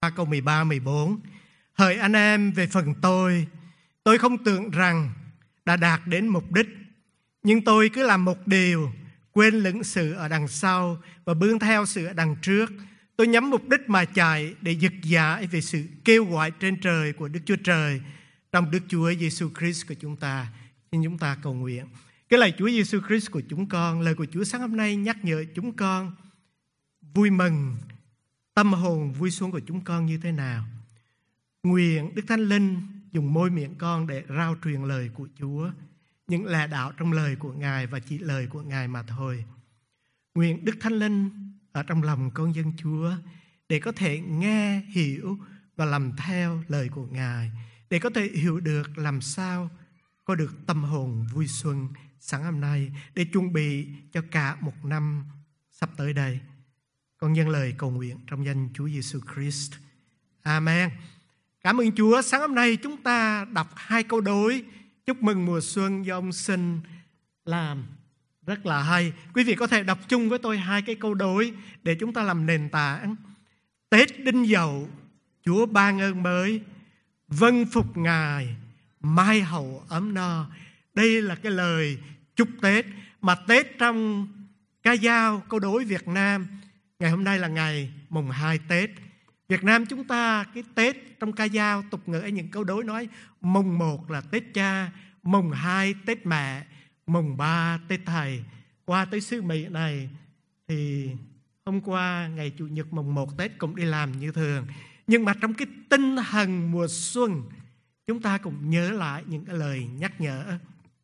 câu 13, 14. Hỡi anh em, về phần tôi không tưởng rằng đã đạt đến mục đích, nhưng tôi cứ làm một điều, quên lửng sự ở đằng sau và bươn theo sự ở đằng trước. Tôi nhắm mục đích mà chạy để giật giải về sự kêu gọi trên trời của Đức Chúa Trời trong Đức Chúa Giêsu Christ của chúng ta. Xin chúng ta cầu nguyện. Cái lời Chúa Giêsu Christ của chúng con, lời của Chúa sáng hôm nay nhắc nhở chúng con vui mừng, tâm hồn vui xuân của chúng con như thế nào. Nguyện Đức Thánh Linh dùng môi miệng con để rao truyền lời của Chúa, những lẽ đạo trong lời của Ngài và chỉ lời của Ngài mà thôi. Nguyện Đức Thánh Linh ở trong lòng con dân Chúa để có thể nghe, hiểu và làm theo lời của Ngài, để có thể hiểu được làm sao có được tâm hồn vui xuân sáng hôm nay để chuẩn bị cho cả một năm sắp tới đây. Con dâng lời cầu nguyện trong danh Chúa Giêsu Christ. Amen. Cảm ơn Chúa. Sáng hôm nay chúng ta đọc 2 câu đối chúc mừng mùa xuân do ông Sinh làm rất là hay. Quý vị có thể đọc chung với tôi 2 cái câu đối để chúng ta làm nền tảng. Tết Đinh Dậu, Chúa ban ơn mới, vâng phục Ngài, mai hậu ấm no. Đây là cái lời chúc Tết mà Tết trong ca dao câu đối Việt Nam. Ngày hôm nay là ngày mùng 2 Tết. Việt Nam chúng ta cái Tết trong ca dao tục ngữ những câu đối nói mùng 1 là Tết cha, mùng 2 Tết mẹ, mùng 3 Tết thầy. Qua tới xứ Mỹ này thì hôm qua ngày Chủ nhật mùng 1 Tết cũng đi làm như thường. Nhưng mà trong cái tinh thần mùa xuân, chúng ta cũng nhớ lại những cái lời nhắc nhở.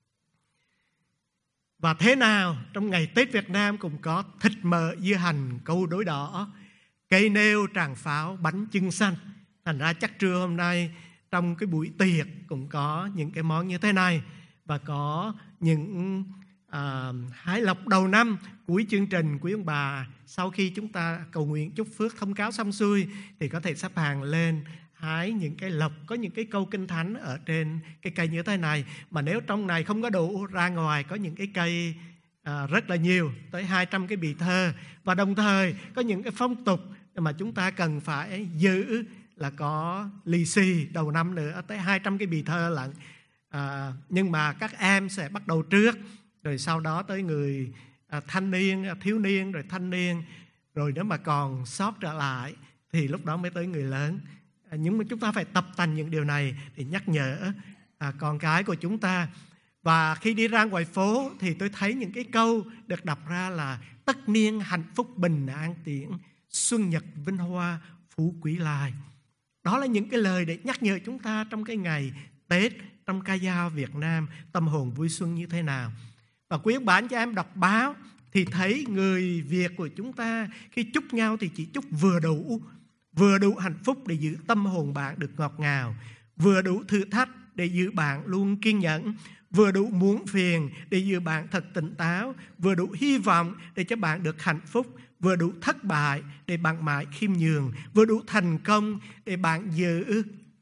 Và thế nào trong ngày Tết Việt Nam cũng có thịt mỡ dưa hành câu đối đỏ, cây nêu tràng pháo bánh chưng xanh. Thành ra chắc trưa hôm nay trong cái buổi tiệc cũng có những cái món như thế này. Và có những hái lộc đầu năm. Cuối chương trình quý ông bà, sau khi chúng ta cầu nguyện chúc phước thông cáo xong xuôi thì có thể xếp hàng lên hái những cái lộc. Có những cái câu kinh thánh ở trên cái cây như thế này. Mà nếu trong này không có đủ, ra ngoài có những cái cây rất là nhiều, tới 200 cái bì thơ. Và đồng thời có những cái phong tục mà chúng ta cần phải giữ, là có lì xì đầu năm nữa, tới 200 cái bì thơ lận. Nhưng mà các em sẽ bắt đầu trước, rồi sau đó tới người thanh niên, thiếu niên, rồi thanh niên, rồi nếu mà còn sót trở lại thì lúc đó mới tới người lớn. Nhưng mà chúng ta phải tập tành những điều này để nhắc nhở con cái của chúng ta. Và khi đi ra ngoài phố thì tôi thấy những cái câu được đọc ra là tất niên hạnh phúc bình an tiễn, xuân nhật vinh hoa phú quý lai. Đó là những cái lời để nhắc nhở chúng ta trong cái ngày Tết, trong ca dao Việt Nam, tâm hồn vui xuân như thế nào. Và quý ông bà anh chị em đọc báo thì thấy người Việt của chúng ta khi chúc nhau thì chỉ chúc vừa đủ hạnh phúc để giữ tâm hồn bạn được ngọt ngào, vừa đủ thử thách để giữ bạn luôn kiên nhẫn, vừa đủ muộn phiền để giữ bạn thật tỉnh táo, vừa đủ hy vọng để cho bạn được hạnh phúc, vừa đủ thất bại để bạn mãi khiêm nhường, vừa đủ thành công để bạn giữ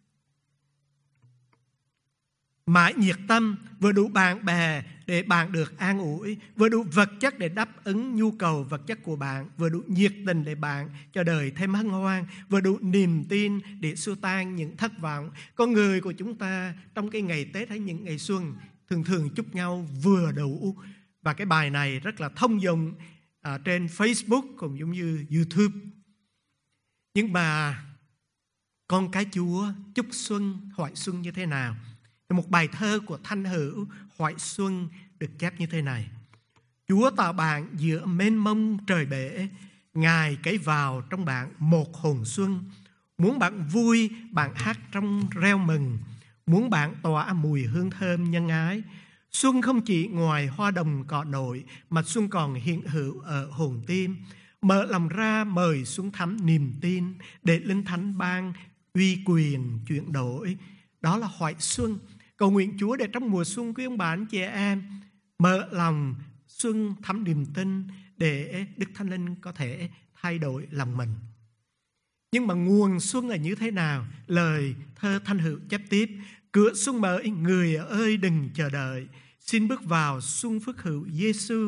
mãi nhiệt tâm, vừa đủ bạn bè để bạn được an ủi, vừa đủ vật chất để đáp ứng nhu cầu vật chất của bạn, vừa đủ nhiệt tình để bạn cho đời thêm hân hoan, vừa đủ niềm tin để xua tan những thất vọng. Con người của chúng ta trong cái ngày Tết hay những ngày xuân thường chúc nhau vừa đủ. Và cái bài này rất là thông dụng trên Facebook cũng giống như YouTube. Nhưng mà con cái Chúa chúc xuân, hỏi xuân như thế nào? Một bài thơ của Thanh Hữu hỏi xuân được chép như thế này: Chúa tạo bạn giữa mênh mông trời bể, Ngài cấy vào trong bạn một hồn xuân. Muốn bạn vui, bạn hát trong reo mừng, muốn bạn tỏa mùi hương thơm nhân ái. Xuân không chỉ ngoài hoa đồng cỏ nổi, mà xuân còn hiện hữu ở hồn tim. Mở lòng ra mời xuân thắm niềm tin, để Linh Thánh ban uy quyền chuyển đổi. Đó là hỏi xuân. Cầu nguyện Chúa để trong mùa xuân quý ông bà anh chị em mở lòng xuân thắm niềm tin, để Đức Thánh Linh có thể thay đổi lòng mình. Nhưng mà nguồn xuân là như thế nào? Lời thơ Thanh Hữu chép tiếp: Cửa xuân mở, người ơi đừng chờ đợi, xin bước vào xuân phước hữu Giêsu.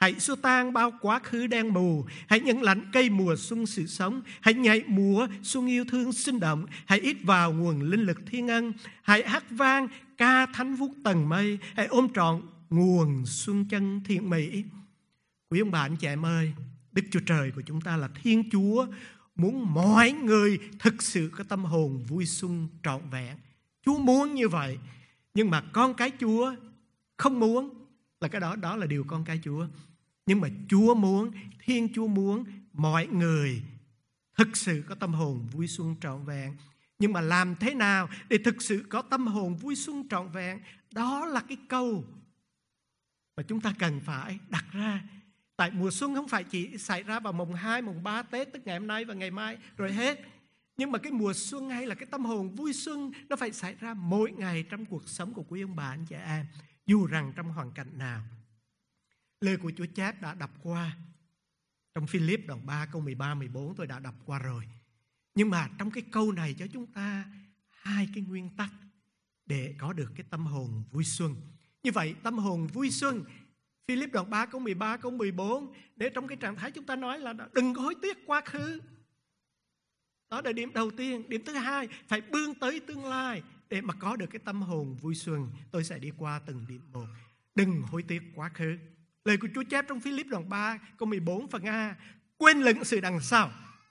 Hãy xua tan bao quá khứ đen mù. Hãy nhận lãnh cây mùa xuân sự sống. Hãy nhảy múa xuân yêu thương sinh động. Hãy ít vào nguồn linh lực thiên ân. Hãy hát vang ca thánh vuốt tầng mây. Hãy ôm trọn nguồn xuân chân thiện mỹ. Quý ông bà anh chị em ơi, Đức Chúa Trời của chúng ta là Thiên Chúa, muốn mọi người thực sự có tâm hồn vui xuân trọn vẹn. Chúa muốn như vậy. Nhưng mà con cái Chúa không muốn là cái đó là điều con cái Chúa. Nhưng mà Chúa muốn, Thiên Chúa muốn mọi người thực sự có tâm hồn vui xuân trọn vẹn. Nhưng mà làm thế nào để thực sự có tâm hồn vui xuân trọn vẹn? Đó là cái câu mà chúng ta cần phải đặt ra. Tại mùa xuân không phải chỉ xảy ra vào mùng 2, mùng 3 Tết, tức ngày hôm nay và ngày mai rồi hết. Nhưng mà cái mùa xuân hay là cái tâm hồn vui xuân nó phải xảy ra mỗi ngày trong cuộc sống của quý ông bà anh chị em, dù rằng trong hoàn cảnh nào. Lời của Chúa chép đã đọc qua trong Philip đoạn 3 câu 13-14 tôi đã đọc qua rồi. Nhưng mà trong cái câu này cho chúng ta hai cái nguyên tắc để có được cái tâm hồn vui xuân. Như vậy tâm hồn vui xuân, Philip đoạn 3 câu 13 câu 14, để trong cái trạng thái chúng ta nói là đừng có hối tiếc quá khứ. Đó là điểm đầu tiên. Điểm thứ hai, phải bươn tới tương lai để mà có được cái tâm hồn vui xuân. Tôi sẽ đi qua từng điểm một. Đừng hối tiếc quá khứ. Lời của Chúa chép trong Philip đoạn 3 câu 14 phần A, quên lửng sự đằng sau.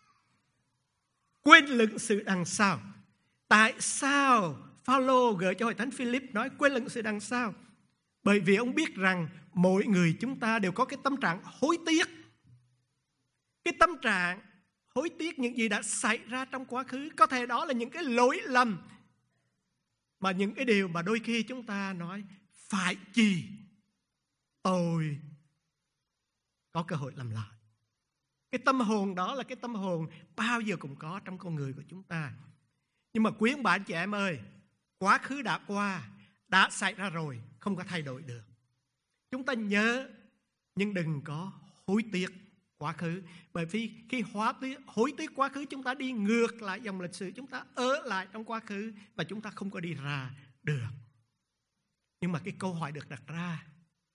Quên lửng sự đằng sau. Tại sao Phaolô gửi cho hội thánh Philip nói quên lửng sự đằng sau? Bởi vì ông biết rằng mỗi người chúng ta đều có cái tâm trạng hối tiếc. Cái tâm trạng hối tiếc những gì đã xảy ra trong quá khứ. Có thể đó là những cái lỗi lầm, mà những cái điều mà đôi khi chúng ta nói phải chi tôi có cơ hội làm lại. Cái tâm hồn đó là cái tâm hồn bao giờ cũng có trong con người của chúng ta. Nhưng mà quý ông bà anh chị em ơi, quá khứ đã qua, đã xảy ra rồi, không có thay đổi được. Chúng ta nhớ, nhưng đừng có hối tiếc quá khứ. Bởi vì khi hối tiếc quá khứ, chúng ta đi ngược lại dòng lịch sử, chúng ta ở lại trong quá khứ và chúng ta không có đi ra được. Nhưng mà cái câu hỏi được đặt ra,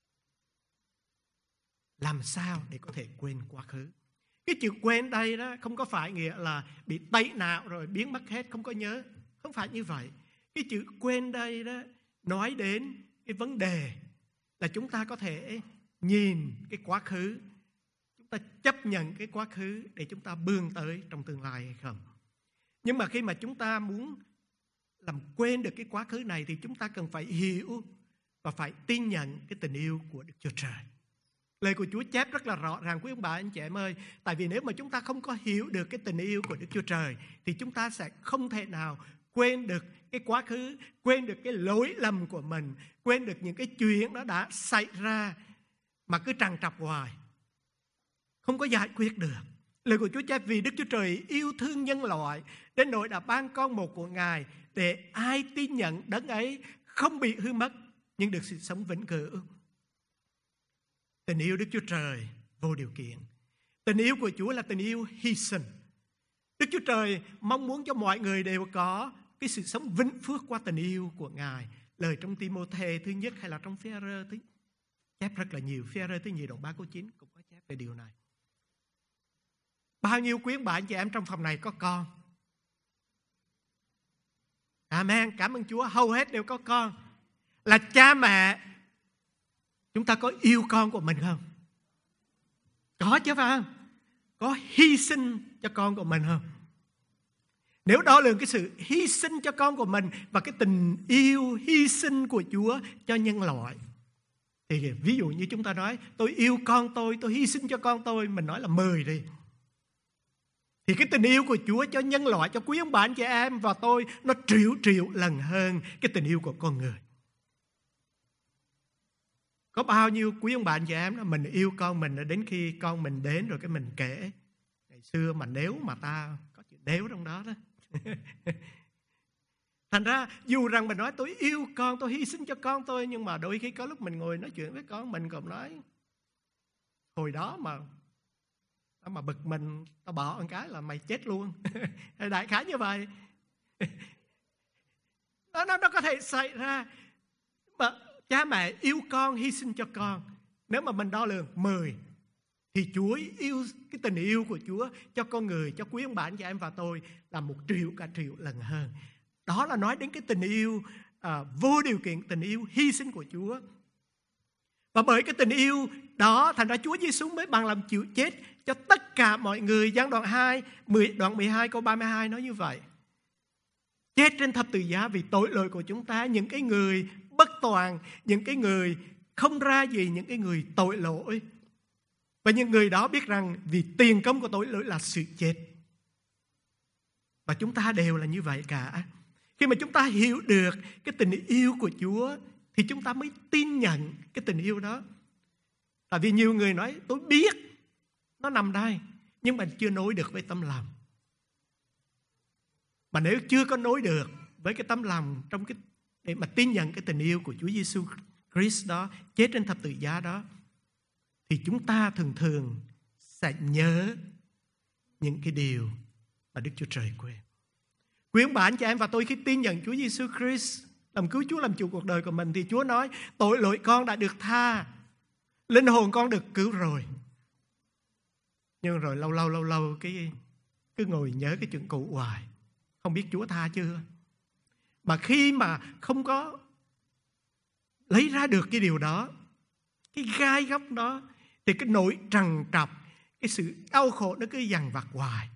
làm sao để có thể quên quá khứ? Cái chữ quên đây đó không có phải nghĩa là bị tẩy não rồi biến mất hết, không có nhớ. Không phải như vậy. Cái chữ quên đây đó nói đến cái vấn đề là chúng ta có thể nhìn cái quá khứ, chúng ta chấp nhận cái quá khứ để chúng ta bươn tới trong tương lai hay không. Nhưng mà khi mà chúng ta muốn làm quên được cái quá khứ này thì chúng ta cần phải hiểu và phải tin nhận cái tình yêu của Đức Chúa Trời. Lời của Chúa chép rất là rõ ràng quý ông bà anh chị em ơi. Tại vì nếu mà chúng ta không có hiểu được cái tình yêu của Đức Chúa Trời thì chúng ta sẽ không thể nào quên được cái quá khứ, quên được cái lỗi lầm của mình, quên được những cái chuyện đó đã xảy ra mà cứ trằn trọc hoài, không có giải quyết được. Lời của Chúa chép vì Đức Chúa Trời yêu thương nhân loại đến nỗi đã ban con một của Ngài để ai tin nhận đấng ấy không bị hư mất nhưng được sự sống vĩnh cửu. Tình yêu Đức Chúa Trời vô điều kiện. Tình yêu của Chúa là tình yêu hy sinh. Đức Chúa Trời mong muốn cho mọi người đều có cái sự sống vĩnh phước qua tình yêu của Ngài. Lời trong Ti-mô-thê thứ nhất hay là trong Phi-e-rơ thứ chép rất là nhiều. Phi-e-rơ thứ nhì đoạn 3 câu 9 cũng có chép về điều này. Bao nhiêu quý ông bà anh chị em trong phòng này có con? Amen, cảm ơn Chúa, hầu hết đều có con. Là cha mẹ, chúng ta có yêu con của mình không? Có chứ phải không? Có hy sinh cho con của mình không? Nếu đo lường cái sự hy sinh cho con của mình và cái tình yêu hy sinh của Chúa cho nhân loại, thì ví dụ như chúng ta nói tôi yêu con tôi hy sinh cho con tôi, mình nói là 10 đi. Thì cái tình yêu của Chúa cho nhân loại, cho quý ông bà anh chị em và tôi, nó triệu lần hơn cái tình yêu của con người. Có bao nhiêu quý ông bà anh chị em đó, mình yêu con mình đến khi con mình đến rồi cái mình kể ngày xưa mà nếu mà ta có chữ nếu trong đó đó. Thành ra dù rằng mình nói tôi yêu con, tôi hy sinh cho con tôi, nhưng mà đôi khi có lúc mình ngồi nói chuyện với con mình còn nói hồi đó mà bực mình, tao bỏ một cái là mày chết luôn. Đại khái như vậy. Nó có thể xảy ra. Mà cha mẹ yêu con, hy sinh cho con, Nếu mà mình đo lường 10 thì Chúa yêu, cái tình yêu của Chúa cho con người, cho quý ông bà anh chị em và tôi là 1 triệu cả triệu lần hơn. Đó là nói đến cái tình yêu vô điều kiện, tình yêu hy sinh của Chúa. Và bởi cái tình yêu đó, thành ra Chúa Giêsu mới bằng lòng chịu chết cho tất cả mọi người. Giăng đoạn 2, đoạn 12 câu 32 nói như vậy. Chết trên thập tự giá vì tội lỗi của chúng ta, những cái người bất toàn, những cái người không ra gì, những cái người tội lỗi. Và những người đó biết rằng vì tiền công của tội lỗi là sự chết. Và chúng ta đều là như vậy cả. Khi mà chúng ta hiểu được cái tình yêu của Chúa thì chúng ta mới tin nhận cái tình yêu đó. Tại vì nhiều người nói tôi biết nó nằm đây, nhưng mà chưa nối được với tâm lòng. Mà nếu chưa có nối được với cái tấm lòng trong cái để mà tin nhận cái tình yêu của Chúa Giêsu Christ đó, chết trên thập tự giá đó, thì chúng ta thường thường sẽ nhớ những cái điều mà Đức Chúa Trời quên. Quý ông bà anh chị em và tôi, khi tin nhận Chúa Giêsu Christ làm cứu Chúa, làm chủ cuộc đời của mình, thì Chúa nói tội lỗi con đã được tha, linh hồn con được cứu rồi. Nhưng rồi lâu lâu cái cứ ngồi nhớ cái chuyện cũ hoài, không biết Chúa tha chưa. Mà khi mà không có lấy ra được cái điều đó, cái gai góc đó, thì cái nỗi trằn trọc, cái sự đau khổ nó cứ dằn vặt hoài.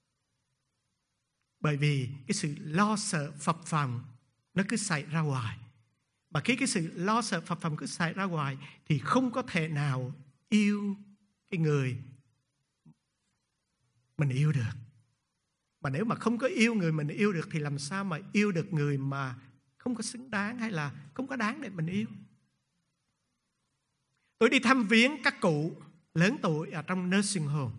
Bởi vì cái sự lo sợ phập phồng nó cứ xảy ra hoài. Mà khi cái sự lo sợ phập phồng cứ xảy ra hoài thì không có thể nào yêu cái người mình yêu được. Mà nếu mà không có yêu người mình yêu được thì làm sao mà yêu được người mà không có xứng đáng hay là không có đáng để mình yêu. Tôi đi thăm viếng các cụ lớn tuổi ở trong nursing home.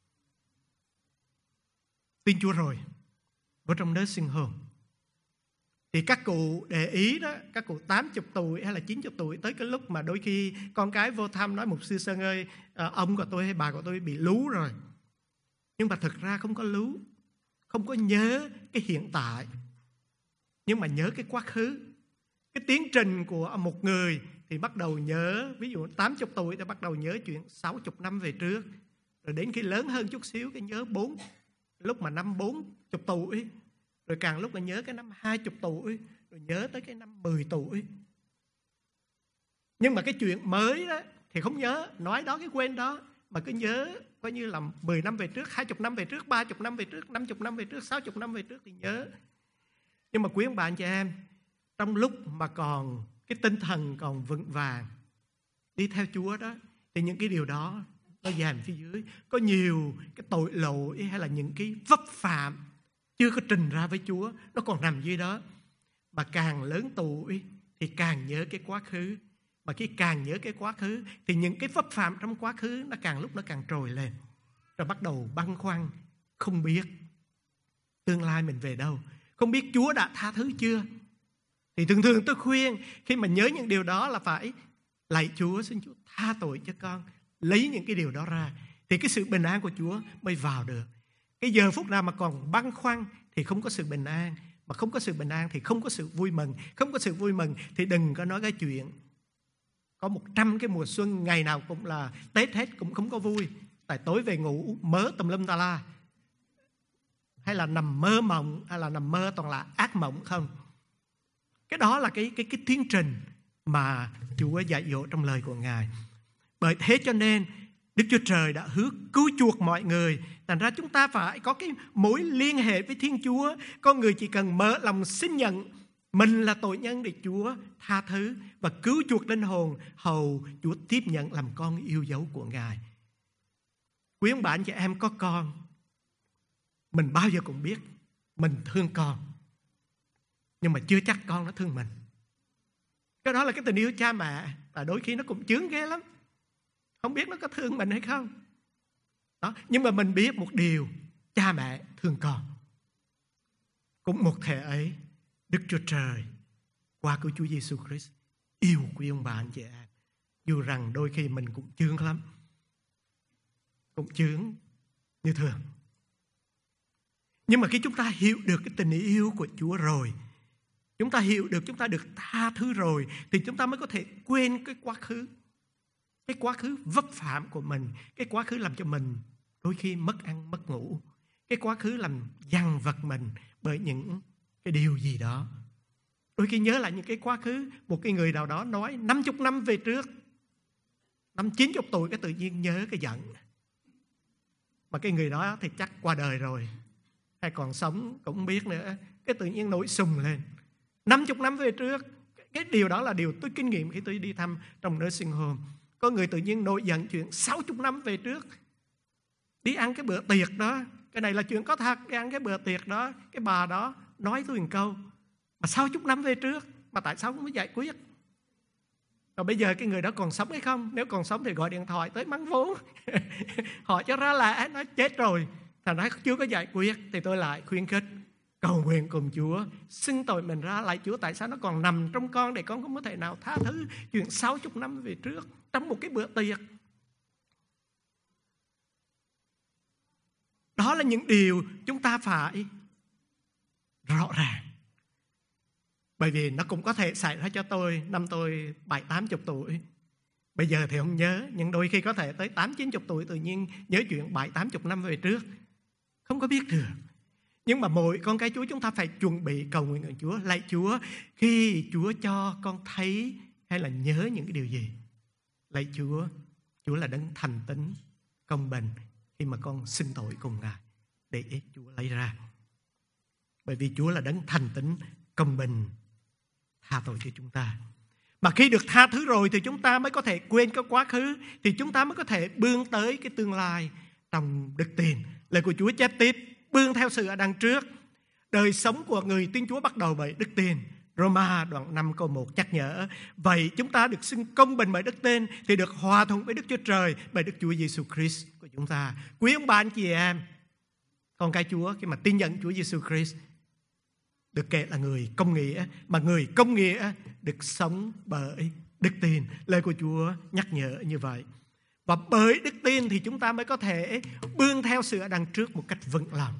Tin Chúa rồi, ở trong nursing home thì các cụ để ý đó, các cụ 80 tuổi hay là 90 tuổi, tới cái lúc mà đôi khi con cái vô thăm nói mục sư Sơn ơi, ông của tôi hay bà của tôi bị lú rồi. Nhưng mà thực ra không có lú, không có nhớ cái hiện tại, nhưng mà nhớ cái quá khứ. Cái tiến trình của một người thì bắt đầu nhớ, ví dụ 80 tuổi thì bắt đầu nhớ chuyện 60 năm về trước. Rồi đến khi lớn hơn chút xíu cái nhớ lúc mà năm 40 tuổi. Rồi càng lúc là nhớ cái năm 20 tuổi. Rồi nhớ tới cái năm 10 tuổi. Nhưng mà cái chuyện mới đó thì không nhớ, nói đó cái quên đó. Mà cứ nhớ coi như là 10 năm về trước, 20 năm về trước, 30 năm về trước, 50 năm về trước, 60 năm về trước thì nhớ. Nhưng mà quý ông bà anh chị em, trong lúc mà còn cái tinh thần còn vững vàng đi theo Chúa đó, thì những cái điều đó nó dàn phía dưới. Có nhiều cái tội lỗi hay là những cái vấp phạm chưa có trình ra với Chúa, nó còn nằm dưới đó. Mà càng lớn tuổi thì càng nhớ cái quá khứ. Mà khi càng nhớ cái quá khứ thì những cái vấp phạm trong quá khứ nó càng lúc nó càng trồi lên. Rồi bắt đầu băn khoăn, không biết tương lai mình về đâu, không biết Chúa đã tha thứ chưa. Thì thường thường tôi khuyên khi mà nhớ những điều đó là phải lạy Chúa, xin Chúa tha tội cho con, lấy những cái điều đó ra, thì cái sự bình an của Chúa mới vào được. Cái giờ phút nào mà còn băn khoăn thì không có sự bình an. Mà không có sự bình an thì không có sự vui mừng. Không có sự vui mừng thì đừng có nói cái chuyện có 100 cái mùa xuân ngày nào cũng là Tết hết cũng không có vui. Tại tối về ngủ mớ tùm lum tà la, hay là nằm mơ mộng, hay là nằm mơ toàn là ác mộng không. Cái đó là cái tiến trình mà Chúa dạy dỗ trong lời của Ngài. Bởi thế cho nên Đức Chúa Trời đã hứa cứu chuộc mọi người. Thành ra chúng ta phải có cái mối liên hệ với Thiên Chúa. Con người chỉ cần mở lòng xin nhận mình là tội nhân để Chúa tha thứ và cứu chuộc linh hồn, hầu Chúa tiếp nhận làm con yêu dấu của Ngài. Quý ông bà anh chị em có con, mình bao giờ cũng biết mình thương con, nhưng mà chưa chắc con nó thương mình. Cái đó là cái tình yêu cha mẹ, và đôi khi nó cũng chướng ghê lắm. Không biết nó có thương mình hay không đó. Nhưng mà mình biết một điều, cha mẹ thương con. Cũng một thể ấy, Đức Chúa Trời qua cứu Chúa Giêsu Christ yêu quý ông bà anh chị em. Dù rằng đôi khi mình cũng chướng lắm, cũng chướng như thường. Nhưng mà khi chúng ta hiểu được cái tình yêu của Chúa rồi, chúng ta hiểu được chúng ta được tha thứ rồi, thì chúng ta mới có thể quên cái quá khứ. cái quá khứ vấp phạm của mình, cái quá khứ làm cho mình đôi khi mất ăn mất ngủ, cái quá khứ làm dằn vặt mình bởi những cái điều gì đó. Đôi khi nhớ lại những cái quá khứ, một cái người nào đó nói 50 năm về trước, năm 90 tuổi cái tự nhiên nhớ cái giận. Mà cái người đó thì chắc qua đời rồi, hay còn sống cũng không biết nữa, cái tự nhiên nổi sùng lên. 50 năm về trước, cái điều đó là điều tôi kinh nghiệm khi tôi đi thăm trong nursing home. Có người tự nhiên nổi giận chuyện 60 năm về trước, đi ăn cái bữa tiệc đó, cái này là chuyện có thật, đi ăn cái bữa tiệc đó, cái bà đó nói tôi một câu mà 60 năm về trước, mà tại sao không có giải quyết? Rồi bây giờ cái người đó còn sống hay không? Nếu còn sống thì gọi điện thoại tới mắng vốn họ cho ra lẽ, nói chết rồi, thằng đó chưa có giải quyết. Thì tôi lại khuyến khích cầu nguyện cùng Chúa, xưng tội mình ra lại Chúa, tại sao nó còn nằm trong con để con không có thể nào tha thứ chuyện 60 năm về trước trong một cái bữa tiệc. Đó là những điều chúng ta phải rõ ràng. Bởi vì nó cũng có thể xảy ra cho tôi năm tôi 70-80 tuổi. Bây giờ thì không nhớ, nhưng đôi khi có thể tới 80-90 tuổi tự nhiên nhớ chuyện 70-80 năm về trước. Không có biết được. Nhưng mà mỗi con cái Chúa chúng ta phải chuẩn bị cầu nguyện với Chúa. Lạy Chúa, khi Chúa cho con thấy hay là nhớ những cái điều gì, lạy Chúa, Chúa là đấng thành tín, công bình khi mà con xưng tội cùng Ngài, để Chúa lấy ra. Bởi vì Chúa là đấng thành tín, công bình, tha tội cho chúng ta. Mà khi được tha thứ rồi thì chúng ta mới có thể quên cái quá khứ, thì chúng ta mới có thể bươn tới cái tương lai trong đức tin. Lời của Chúa chép tiếp, bươn theo sự ở đằng trước. Đời sống của người tin Chúa bắt đầu bởi đức tin. Roma đoạn 5 câu 1 nhắc nhở, vậy chúng ta được xưng công bình bởi đức tin thì được hòa thuận với Đức Chúa Trời bởi Đức Chúa Giêsu Christ của chúng ta. Quý ông bà anh chị em, con cái Chúa khi mà tin nhận Chúa Giêsu Christ được kể là người công nghĩa, mà người công nghĩa được sống bởi đức tin. Lời của Chúa nhắc nhở như vậy. Và bởi đức tin thì chúng ta mới có thể bươn theo sự ở đằng trước một cách vững lòng.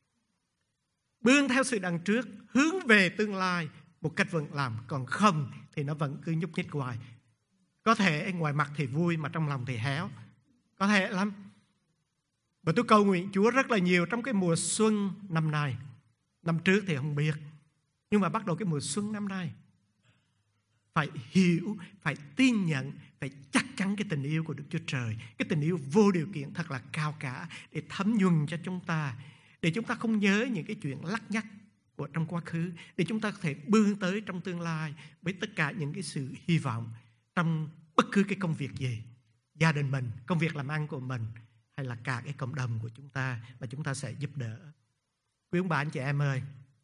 Bươn theo sự đằng trước, hướng về tương lai một cách vững lòng. Còn không thì nó vẫn cứ nhúc nhích hoài. Có thể ngoài mặt thì vui mà trong lòng thì héo. Có thể lắm. Và tôi cầu nguyện Chúa rất là nhiều trong cái mùa xuân năm nay. Năm trước thì không biết, nhưng mà bắt đầu cái mùa xuân năm nay phải hiểu, phải tin nhận, phải chắc chắn cái tình yêu của Đức Chúa Trời, cái tình yêu vô điều kiện thật là cao cả để thấm nhuần cho chúng ta, để chúng ta không nhớ những cái chuyện lắt nhắt của trong quá khứ, để chúng ta có thể bươn tới trong tương lai với tất cả những cái sự hy vọng trong bất cứ cái công việc gì, gia đình mình, công việc làm ăn của mình, hay là cả cái cộng đồng của chúng ta mà chúng ta sẽ giúp đỡ. Quý ông bà anh chị em ơi,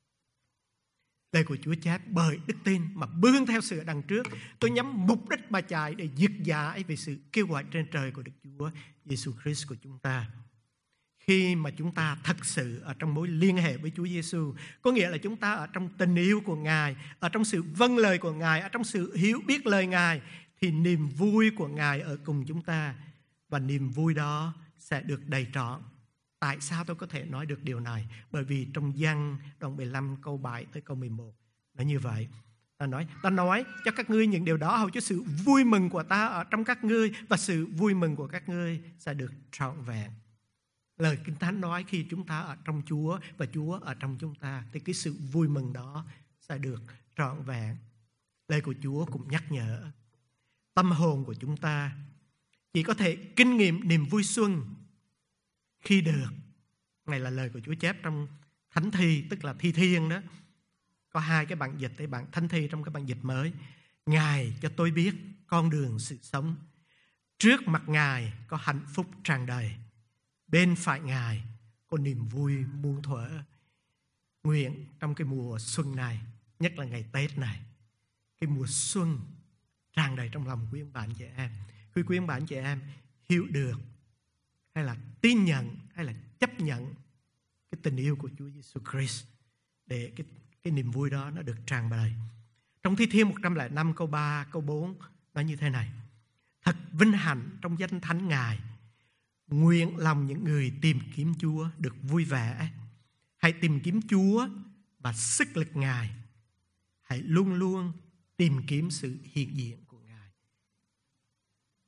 lời của Chúa chép bởi đức tin mà bươn theo sự đằng trước. Tôi nhắm mục đích mà chạy để dứt giải về sự kêu gọi trên trời của Đức Chúa Giêsu Christ của chúng ta. Khi mà chúng ta thật sự ở trong mối liên hệ với Chúa Giêsu, có nghĩa là chúng ta ở trong tình yêu của Ngài, ở trong sự vâng lời của Ngài, ở trong sự hiểu biết lời Ngài, thì niềm vui của Ngài ở cùng chúng ta, và niềm vui đó sẽ được đầy trọn. Tại sao tôi có thể nói được điều này? Bởi vì trong Giăng đoạn 15 câu 7 tới câu 11 nó như vậy. Ta nói cho các ngươi những điều đó hầu cho sự vui mừng của ta ở trong các ngươi, và sự vui mừng của các ngươi sẽ được trọn vẹn. Lời Kinh Thánh nói khi chúng ta ở trong Chúa và Chúa ở trong chúng ta thì cái sự vui mừng đó sẽ được trọn vẹn. Lời của Chúa cũng nhắc nhở tâm hồn của chúng ta chỉ có thể kinh nghiệm niềm vui xuân khi được, này là lời của Chúa chép trong Thánh Thi, tức là Thi Thiên đó. Có hai cái bản dịch, thì bản Thánh Thi trong cái bản dịch mới. Ngài cho tôi biết con đường sự sống. Trước mặt Ngài có hạnh phúc tràn đầy. Bên phải Ngài có niềm vui muôn thuở. Nguyện trong cái mùa xuân này, nhất là ngày Tết này, cái mùa xuân tràn đầy trong lòng quý ông bà anh chị em. Quý ông bà anh chị em hiểu được, hay là tin nhận, hay là chấp nhận cái tình yêu của Chúa Giêsu Christ, để cái niềm vui đó nó được tràn đầy. Trong Thi Thiên 105 câu 3, câu 4 nói như thế này: thật vinh hạnh trong danh thánh Ngài, nguyện lòng những người tìm kiếm Chúa được vui vẻ. Hãy tìm kiếm Chúa và sức lực Ngài. Hãy luôn luôn tìm kiếm sự hiện diện của Ngài.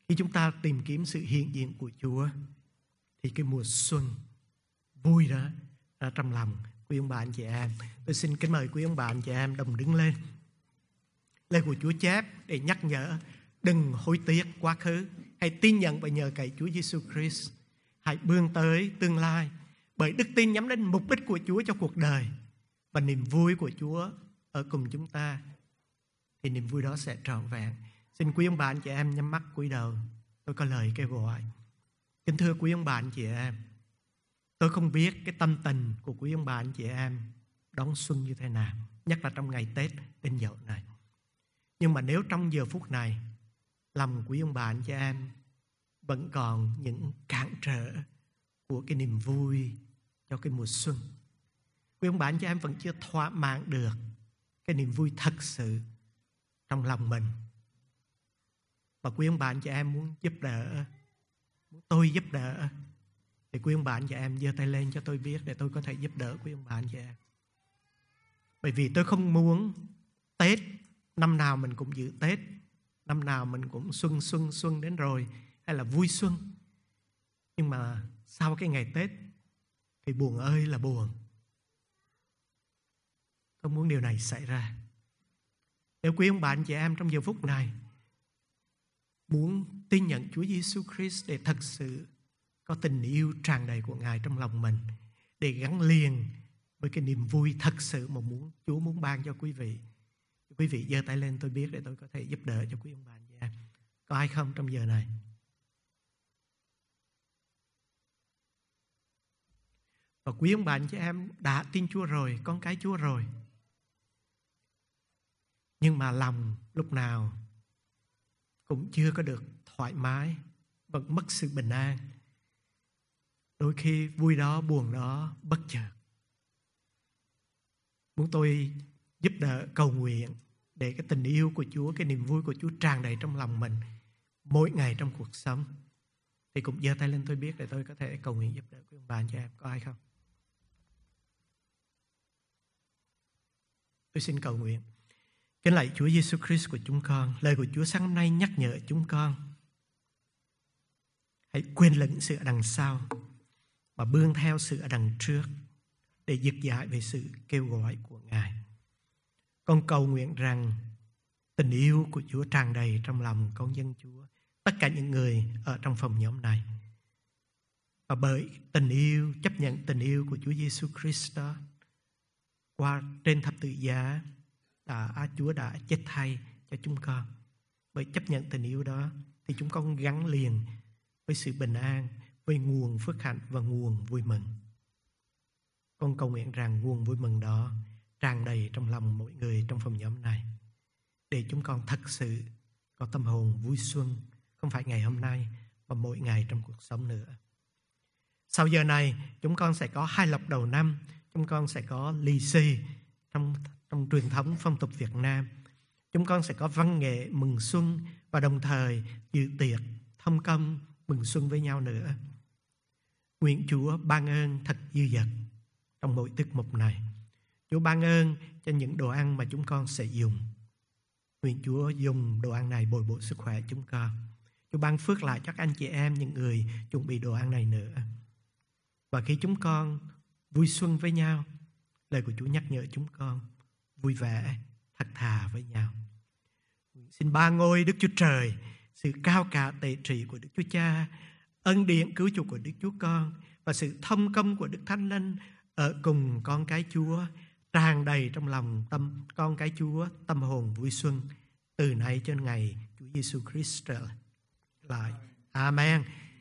Khi chúng ta tìm kiếm sự hiện diện của Chúa thì cái mùa xuân vui đó ở trong lòng quý ông bà anh chị em. Tôi xin kính mời quý ông bà anh chị em đồng đứng lên. Lời của Chúa chép để nhắc nhở đừng hối tiếc quá khứ, hãy tin nhận và nhờ cậy Chúa Giêsu Christ. Hãy bươn tới tương lai bởi đức tin nhắm đến mục đích của Chúa cho cuộc đời và niềm vui của Chúa ở cùng chúng ta, thì niềm vui đó sẽ trọn vẹn. Xin quý ông bà anh chị em nhắm mắt cúi đầu. Tôi có lời kêu gọi. Kính thưa quý ông bà anh chị em, tôi không biết cái tâm tình của quý ông bà anh chị em đón xuân như thế nào, nhất là trong ngày Tết Đinh Dậu này. Nhưng mà nếu trong giờ phút này lòng quý ông bà anh chị em vẫn còn những cản trở của cái niềm vui cho cái mùa xuân, quý ông bà anh chị em vẫn chưa thỏa mãn được cái niềm vui thật sự trong lòng mình, và quý ông bà anh chị em muốn giúp đỡ, muốn tôi giúp đỡ, thì quý ông bà anh chị em giơ tay lên cho tôi biết để tôi có thể giúp đỡ quý ông bà anh chị em. Bởi vì tôi không muốn Tết năm nào mình cũng giữ Tết, năm nào mình cũng xuân đến rồi, hay là vui xuân, nhưng mà sau cái ngày Tết thì buồn ơi là buồn. Không muốn điều này xảy ra. Nếu quý ông bà anh chị em trong giờ phút này muốn tin nhận Chúa Giêsu Christ để thật sự có tình yêu tràn đầy của Ngài trong lòng mình, để gắn liền với cái niềm vui thật sự mà Chúa muốn ban cho quý vị, quý vị giơ tay lên tôi biết để tôi có thể giúp đỡ cho quý ông bà anh chị em. Có ai không trong giờ này? Và quý ông bà anh chị em đã tin Chúa rồi, con cái Chúa rồi, nhưng mà lòng lúc nào cũng chưa có được thoải mái, vẫn mất sự bình an. Đôi khi vui đó, buồn đó, bất chợt. Muốn tôi giúp đỡ cầu nguyện để cái tình yêu của Chúa, cái niềm vui của Chúa tràn đầy trong lòng mình mỗi ngày trong cuộc sống, thì cũng giơ tay lên tôi biết để tôi có thể cầu nguyện giúp đỡ quý ông bà anh chị em. Có ai không? Tôi xin cầu nguyện. Kính lạy Chúa Giêsu Christ của chúng con, lời của Chúa sáng hôm nay nhắc nhở chúng con hãy quên lẫn sự ở đằng sau mà bươn theo sự ở đằng trước để dứt giải về sự kêu gọi của Ngài. Con cầu nguyện rằng tình yêu của Chúa tràn đầy trong lòng con dân Chúa, tất cả những người ở trong phòng nhóm này. Và bởi tình yêu, chấp nhận tình yêu của Chúa Giêsu Christ đó, qua trên thập tự giá, Chúa đã chết thay cho chúng con. Bởi chấp nhận tình yêu đó thì chúng con gắn liền với sự bình an, với nguồn phước hạnh và nguồn vui mừng. Con cầu nguyện rằng nguồn vui mừng đó tràn đầy trong lòng mỗi người trong phòng nhóm này, để chúng con thật sự có tâm hồn vui xuân, không phải ngày hôm nay mà mỗi ngày trong cuộc sống nữa. Sau giờ này chúng con sẽ có hai lộc đầu năm, chúng con sẽ có lì xì trong truyền thống phong tục Việt Nam. Chúng con sẽ có văn nghệ mừng xuân và đồng thời dự tiệc thông công mừng xuân với nhau nữa. Nguyện Chúa ban ơn thật dư dật trong mỗi tiết mục này. Chúa ban ơn cho những đồ ăn mà chúng con sẽ dùng. Nguyện Chúa dùng đồ ăn này bồi bổ sức khỏe chúng con. Chúa ban phước lại cho các anh chị em, những người chuẩn bị đồ ăn này nữa. Và khi chúng con vui xuân với nhau, lời của Chúa nhắc nhở chúng con vui vẻ, thật thà với nhau. Xin ba ngôi Đức Chúa Trời, sự cao cả tể trị của Đức Chúa Cha, ân điển cứu chuộc của Đức Chúa Con và sự thông công của Đức Thánh Linh ở cùng con cái Chúa, tràn đầy trong lòng con cái Chúa tâm hồn vui xuân từ nay cho ngày Chúa Giêsu Christ trở lại. Amen.